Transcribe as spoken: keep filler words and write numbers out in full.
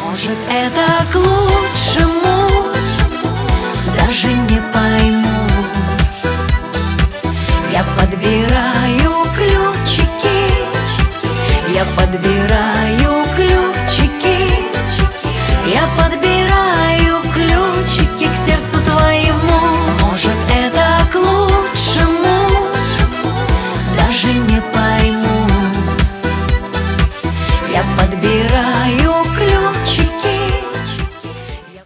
Может, это к лучшему, даже не пойму. Я подбираю